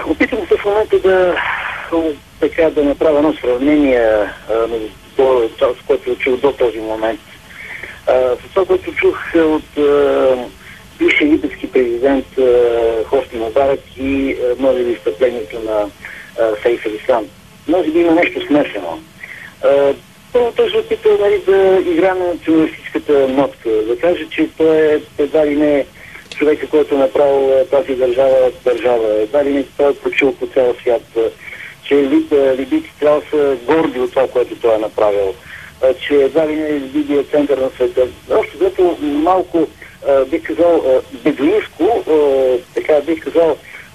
Опитвам се в момента да направя едно сравнение с което чух до този момент. С това, което чух от бившия египетски президент Хосни Мубарак и може би изстъплението на Сейф ел-Ислам. Може би има нещо смесено. Първо той се опитал да игра на националистическата нотка, да каже, че той е едва ли не човека, който е направил тази държава, едва ли не той е почил по цял свят, че либийците трябва да са горди от това, което той е направил, че едва ли не Либия е център на света. Още зато малко бих казал бедуинско, така бих казал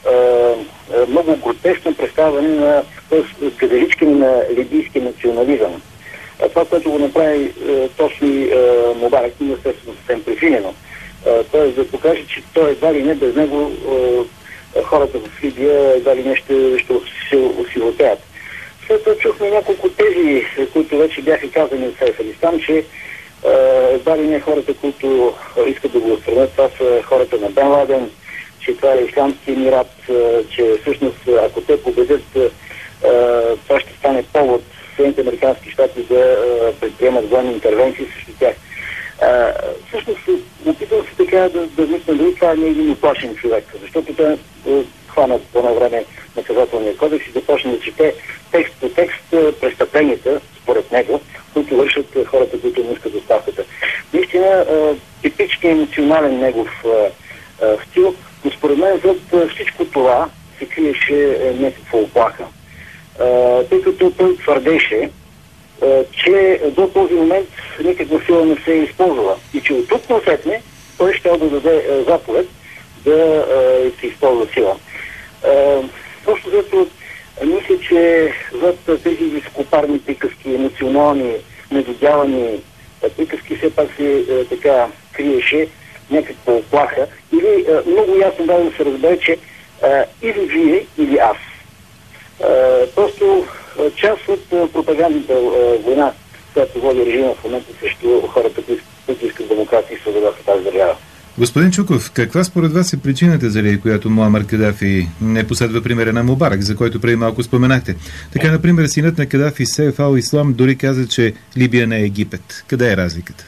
много гротескно представяне на каделички на либийски национализъм. Това, което го направи точно Мубарак, естествено съвсем префинено. Т.е. да покаже, че той едва ли не без него хората в Либия едва ли не ще се осиротеят. След това чухме няколко тези, които вече бяха казани от Сейф ел-Ислам, че едва ли не хората, които искат да го отстранят, това са хората на Бен Ладен, че това е Ислямски емират, че всъщност ако те победят, това ще стане повод Съединените американски щати да предприемат военни интервенции срещу тях. Всъщност опитвам се така да мисля дали това не е един оплашен човек, защото той хвана по едно време наказателния кодекс и започна да чете текст по текст престъпленията, според него, които вършат хората, които му искат оставката. Наистина, типичният емоционален негов стил, но според мен зад всичко това се криеше някаква оплаха. Тъй като той твърдеше, че до този момент никаква сила не се е използвала и че от тук насетне той ще да даде заповед да се използва сила. Просто защото мисля, че зад тези високопарни приказки, емоционални, недодявани приказки все пак се така криеше някаква оплаха или много ясно да се разбере, че или вие, или аз. Просто част от пропагандната война, която води режима в момента срещу хората, които искат демокрация и свобода в тази държава. Господин Чуков, каква според вас е причината, заради която Муамар Кадафи не последва примера на Мубарак, за който преди малко споменахте? Така, например, синът на Кадафи, Сейф ел-Ислам, дори каза, че Либия не е Египет. Къде е разликата?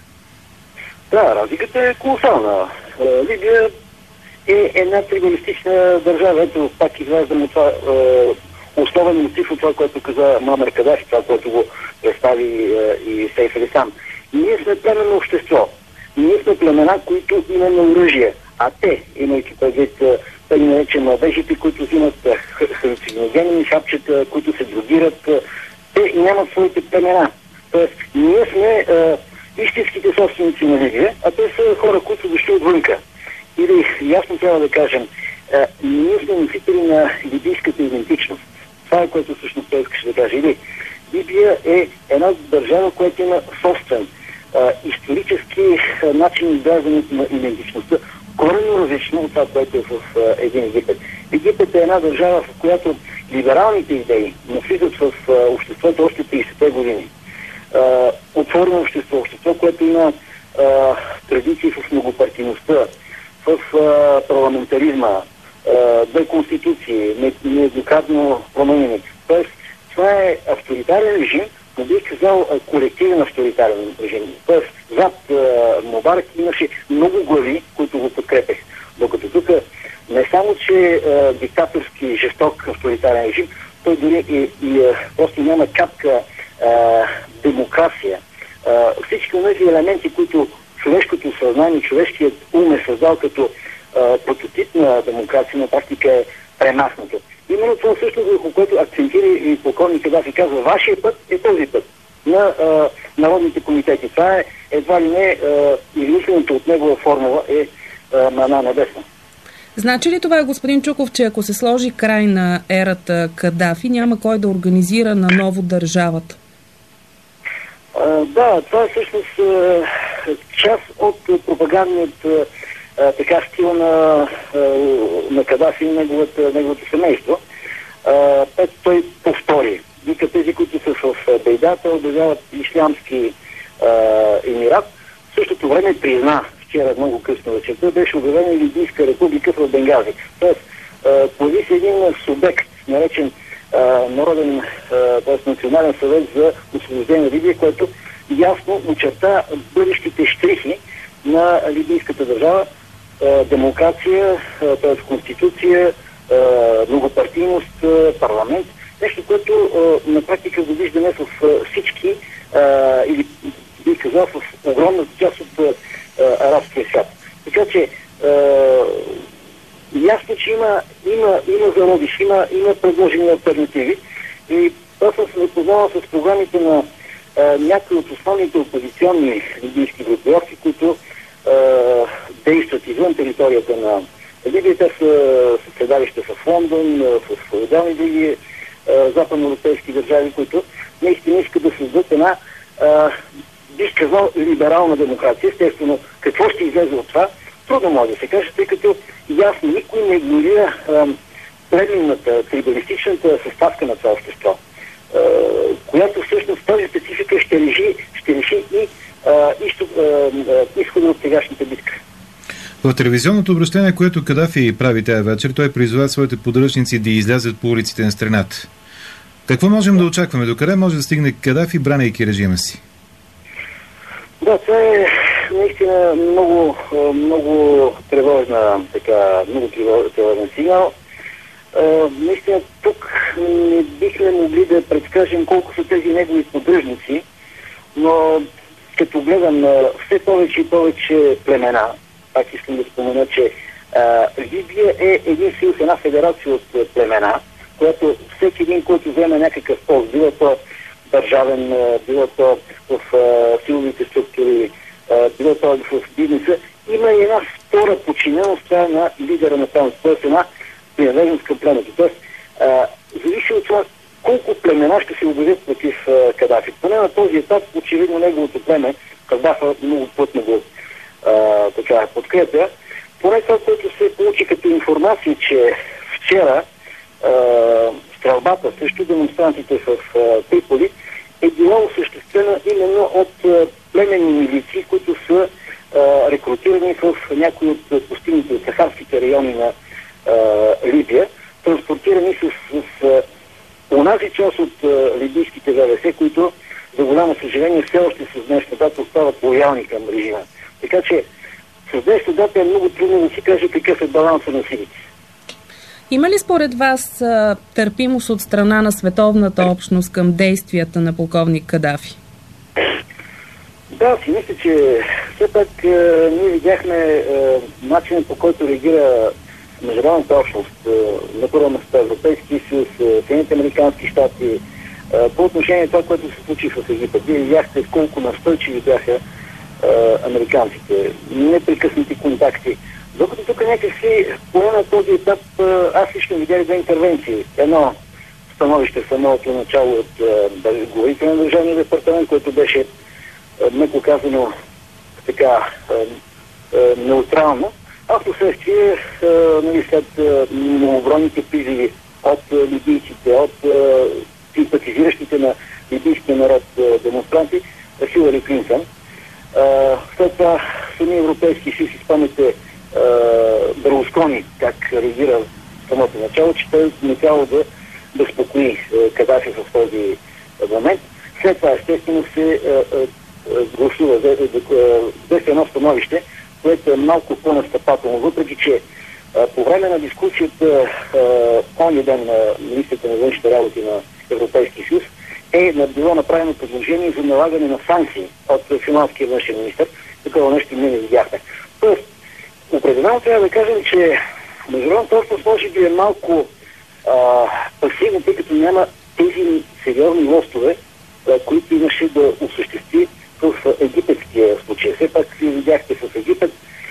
Да, разликата е колосална. Либия е една трибалистична държава. Ето, пак изваждам от това основен мотив от това, което каза Муамар Кадафи, това, което го представи и Сейф ел-Ислам. Ние сме племенно общество. Ние сме племена, които имаме оръжие. А те, имайки предвид тъй наречени младежите, които взимат халюциногенни хапчета, които се дрогират, те нямат своите племена. Тоест, ние сме истинските собственици на Либия, а те са хора, които дошли отвънка. Или ясно трябва да кажем, ние сме носители на либийската идентичност. Това е което всъщност той искаше да каже. Или Либия е една държава, която има собствен исторически начин изграждането на идентичността, коренно различно от това, което е в един Египет. Египет е една държава, в която либералните идеи навлизат в обществото още 30-те години. Отворено общество, което има традиции в многопартийността, в парламентаризма, две конституции, нееднократно променени. Тоест, това е авторитарен режим, но бих казал колективен авторитарен режим. Тоест, зад Мубарак имаше много глави, които го подкрепех. Докато тук не само, че диктаторски, жесток авторитарен режим, той дори просто няма капка демокрация. Всички тези елементи, които човешкото съзнание, човешкият ум е създал като прототип на демокрация, на практика е премахнато. Именно това също, върху което акцентира и полковник Кадафи казва, вашия път е този път на народните комитети. Това е едва ли не измисленото от негова формула е мана небесна. Значи ли това, господин Чуков, че ако се сложи край на ерата Кадафи, няма кой да организира наново държавата? Да, това е всъщност част от пропагандният така стил на Кадафи и неговото семейство. Той повтори. Вика тези, които са в Бейдата, обявяват Ислямски емират. В същото време призна, вчера много късно вечерта, беше обявена Либийска република в Бенгази. Тоест, появи се един субект, наречен Народен, т.е. Национален съвет за освобождение на Либия, който ясно очерта бъдещите щрихи на либийската държава, демокрация, т.е. конституция, многопартийност, парламент. Нещо, което на практика го виждаме в всички, или бих казал в огромната част от арабския свят. Така че ясно, че има зародиш, има предложени алтернативи и аз съм се запознал с програмите на някои от основните опозиционни либийски групировки, които действат извън територията на Либия. Те са седалища в Лондон, в отделни други западноевропейски държави, които наистина искат да създадат една, бих казал, либерална демокрация. Естествено, какво ще излезе от това, трудно може да се каже, тъй като ясно никой не игнорира племенната, трибалистичната съставка на това общество, която всъщност тази специфика ще реши и изхода от сегашната битка. В телевизионното обращение, което Кадафи прави тази вечер, той призова своите подръчници да излязат по улиците на страната. Какво можем да очакваме? Докъде може да стигне Кадафи, бранейки режима си? Да, това е наистина много тревожна, много тревожен сигнал. Наистина тук не бихме могли да предскажем колко са тези негови поддръжници, но като гледам все повече и повече племена, пак искам да спомена, че Либия е един съюз, една федерация от племена, която всеки един, който вземе някакъв пост, било то държавен, било то в силовите структури, било то в бизнеса, има и една втора подчиненост на лидера на тази, т.е. една принадлежност към племето. Тоест, зависи от това колко племена ще се обявят против Кадафи. Поне на този етап, очевидно неговото племе, Кадафа много плътно го подкрепя. Поне това, което се получи като информация, че вчера стрелбата срещу демонстрантите в Триполи е била осъществена именно от племенни милиции, които са рекрутирани в някои от пустинните от сахарските райони на Либия, транспортирани с онази част от либийските ВВС, които за голямо съжаление все още с днешна дата остават лоялни към режима. Така че с днешна дата е много трудно да си каже какъв е балансът на силите. Има ли според вас търпимост от страна на световната общност към действията на полковник Кадафи? Да, си мисля, че все пак ние видяхме начинът, по който реагира международната общност, на първо место Европейския съюз, Съединените американски щати, по отношение на това, което се случи в Египет. Вие видяхте колко настойчиви бяха американците, непрекъснати контакти. Докато тук някакси, поне на този етап, аз лично видях две интервенции. Едно становище в самото начало от главите на Държавния департамент, което беше, меко казано, така неутрално, а в последствие, след многобройните призиви от либийците, от симпатизиращите на либийския народ демонстранти, Хилари Клинтън. След това самия Европейски съюз, спомняте Берлускони как реагира в самото начало, че той не трябва да безпокои Кадафи в този момент. След това естествено се гласува без едно становище, което е малко по-настъпателно, въпреки че по време на дискусията оня ден на министрите на външните работи на Европейския съюз е било направено предложение за налагане на санкции от финландския външен министър. Такова нещо ние не видяхме. Тоест, определено трябва да кажем, че международната общност може би е малко пасивна, тъй като няма тези сериозни лостове, които имаше да осъществи в египетския случай. Все пак ви видяхте в Египет,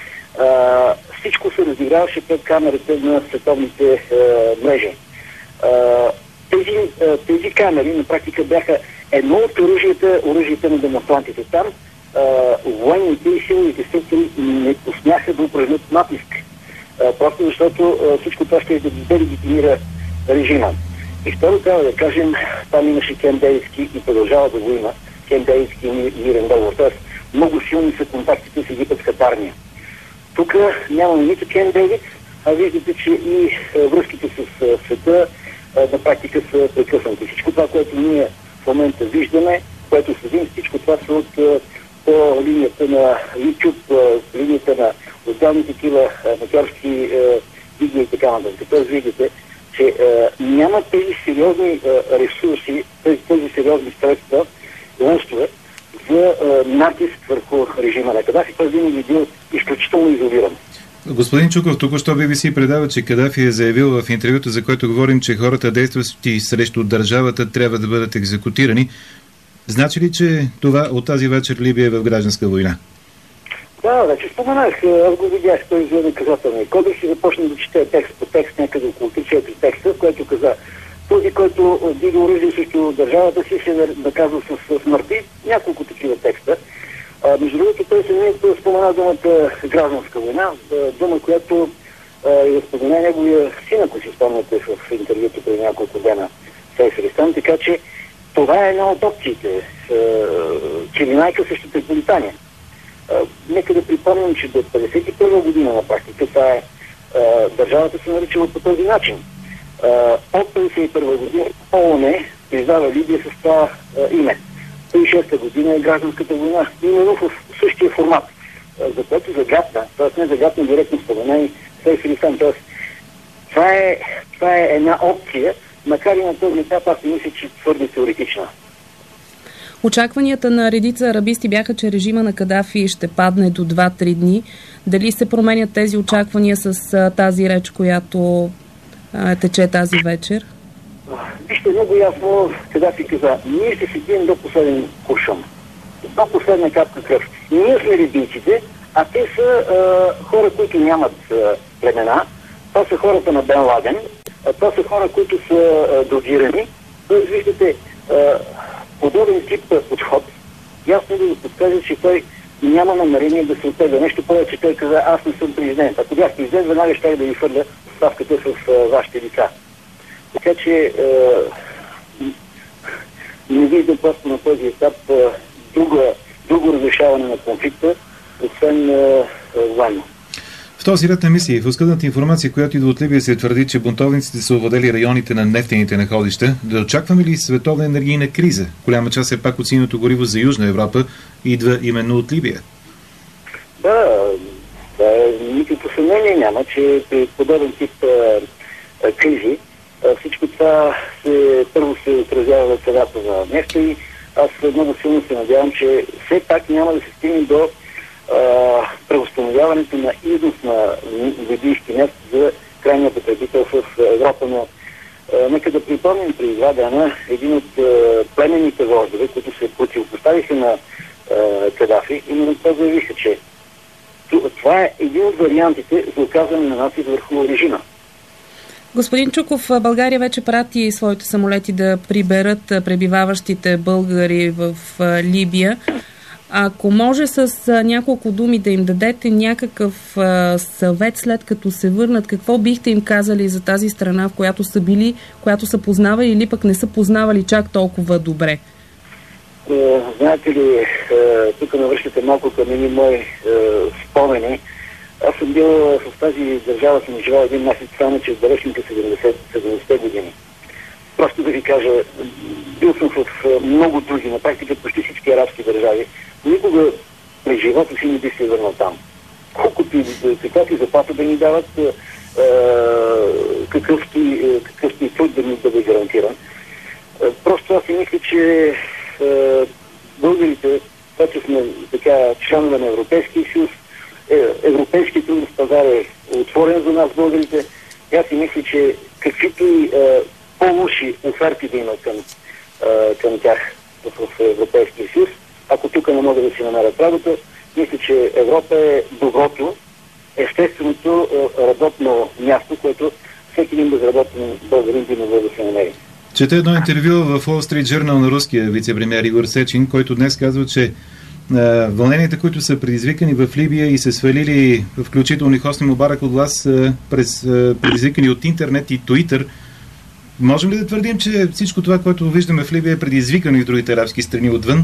всичко се разиграваше пред камерите на световните мрежи. Тези камери на практика бяха едно от оръжията на демонстрантите. Там военните и силовите структури не посмяха да упражнят натиск. Просто защото всичко това ще делегитимира режима. И второ трябва да кажем, там имаше Кемп Дейвидски и продължава да го има Кемп Дейвидски мирен договор. Тоест много силни са контактите с египетската армия. Тук нямаме нито Кемп Дейвид, а виждате, че и връзките с света на практика са прекъснати. Всичко това, което ние в момента виждаме, което следим, всичко това са по линията на YouTube, линията на отделни такива макарски видео и така нататък. Тоест виждате, че няма тези сериозни ресурси, тези сериозни средства, лънстове за натиск върху режима на Кадафи. Той винаги бил изключително изолиран. Господин Чуков, току-що BBC предава, че Кадафи е заявил в интервюто, за което говорим, че хората, действащи срещу държавата, трябва да бъдат екзекутирани. Значи ли, че това от тази вечер Либия е в гражданска война? Да, вече споменах. Аз го видях, той излезе наказателния кодекс и започна да чете текст по текст, някъде около 3-4 текста, в който каза: този, който дига оръжие срещу държавата си, се наказва с смърти. Няколко такива текста. Между другото, той самият спомена думата гражданска война, дума, която е спомена неговия син, ако си спомняте в интервюто преди няколко дена Сейф Алистан, така че това е една от опциите. Чилинайка срещу Триполитания. Нека да припомням, че до 1951 година на практика това е, държавата се наричала по този начин. От 1951 година ООН признава Либия с това име. 1936 година е гражданската война, именно в същия формат, за което загадна, т.е. не загадна директно спомена и Сейф Алистан. Т.е. това е една опция, макар и на този етап аз мисля, че твърде теоретична. Очакванията на редица арабисти бяха, че режима на Кадафи ще падне до 2-3 дни. Дали се променят тези очаквания с тази реч, която тече тази вечер? Вижте, много ясно Кадафи каза: ние ще седим до последен куршум, до последна капка кръв. Ние сме либийците, а те са хора, които нямат племена. Това са хората на Бен Ладен, това са хора, които са дрогирани. Тоест, виждате, подобен тип подход, ясно да го подскаже, че той няма намерение да се оттегля. Нещо повече, той каза: аз не съм президент. Ако бях президент, веднага щях да ви хвърля ставката в вашите лица. Така че не виждам просто на този етап друго разрешаване на конфликта, освен военно. В този ред на мисии, в оскъдната информация, която идва от Либия, се твърди, че бунтовниците са овладели районите на нефтените находища. Да очакваме ли световна енергийна криза? Голяма част е пак от синьото гориво за Южна Европа идва именно от Либия. Да, никакво съмнение няма, че при подобен тип кризи всичко това първо се отразява на цената на нефта и аз много силно се надявам, че все пак няма да се стигне до преустановяването на износ на либийски нефт за крайния потребител в Европа. Но нека да припомним, при 2 дена един от племенните вождове, които се противопоставиха на Кадафи, именно това заявиха, че това е един от вариантите за оказване на натиск върху режима. Господин Чуков, България вече прати своите самолети да приберат пребиваващите българи в Либия. Ако може с няколко думи да им дадете някакъв съвет, след като се върнат, какво бихте им казали за тази страна, в която са били, която са познавали или пък не са познавали чак толкова добре? Знаете ли, тук навръщате малко към едни мои спомени. Аз съм бил в тази държава, съм живял един месец, само че в далечните 70-те години. Просто да ви кажа, бил съм в много други, на практика почти всички арабски държави. Никога през живота си не би се върнал там. Колкото и каквато и заплата да ни дават, какъвто и труд да ни бъде гарантиран. Просто аз си мисля, че българите, когато сме така членове на Европейския съюз, европейски трудов пазар е отворен за нас, българите. Аз си мисля, че каквито и по-лоши оферти да има към тях в Европейския съюз, ако тук не могат да си намерят работа, мисля, че Европа е доброто, естественото работно място, което всеки един безработен българин би могъл да се намери. Чете едно интервю в Wall Street Journal на руския вице-премиер Игор Сечин, който днес казва, че вълненията, които са предизвикани в Либия и се свалили включително и Хосни Мубарак от власт, предизвикани от интернет и Туитър. Можем ли да твърдим, че всичко това, което виждаме в Либия, е предизвикано и в другите арабски страни отвън?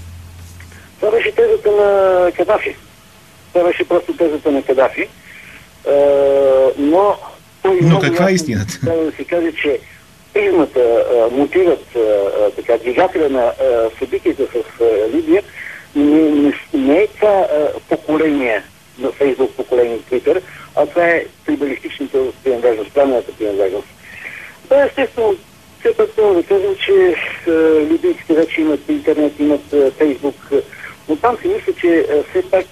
Това беше тезата на Кадафи. Това беше просто тезата на Кадафи. Но каква е истината? Трябва да се каже, че призмата, мотивът, двигателя на събитията в Либия не е това поколение на Фейсбук, поколение Твитър, а това е трибалистичната принадлежност, правилната принадлежност. Да, естествено, все пак трябва да кажем, че либийците вече имат интернет, имат Фейсбук, но там си мисля, че все пак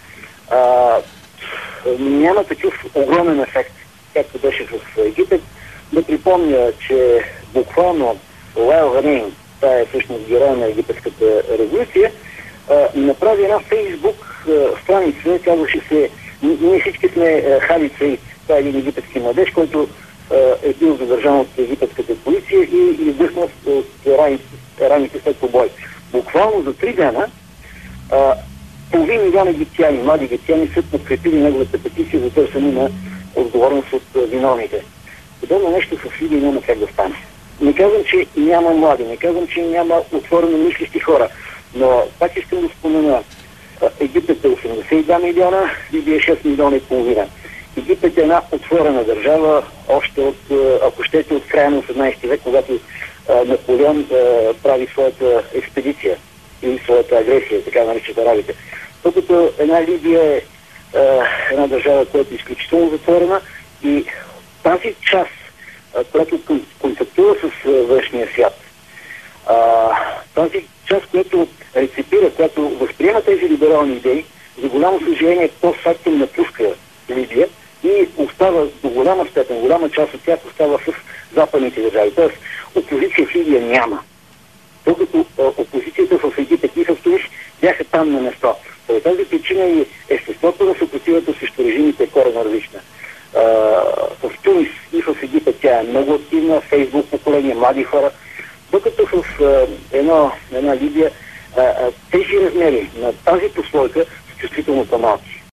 няма такъв огромен ефект, както беше в Египет. Да припомня, че буквално Лайл Ранейн, това е всъщност герой на египетската революция, направи една Фейсбук страница, казваше се "Ние всички сме Халид Саид". Това е един египетски младеж, който е бил задържан от египетската полиция и издъхнал от раните след побой. Буквално за 3 дена половин милион египтяни, млади египтяни са подкрепили неговата петиция за търсене на отговорност от виновните. Подобно нещо в Либия няма как да стане. Не казвам, че няма млади, не казвам, че няма отворено мислещи хора, но пак искам да спомена, Египет е 82 милиона, Либия 6 милиона и половина. Египет е една отворена държава, още от, ако щете, от края на 18 век, когато Наполеон прави своята експедиция или своята агресия, така наричат арабите. Докато една Либия е една държава, която е изключително затворена и тази част, която контактува с външния свят, тази част, която реципира, която възприема тези либерални идеи, за голямо съжаление постфактум напуска Либия и остава до голяма степен, голяма част от тях остава в западните държави. Тоест, опозиция в Либия няма. Докато опозицията в Египет и в Тунис бяха там на место. По тази причина и естеството на съпротивата срещу режимите е коренно различна. В Тунис и в Египет тя е много активна, Фейсбук поколение, млади хора, докато в една Либия тези размери на тази прослойка са чувствително по-малки.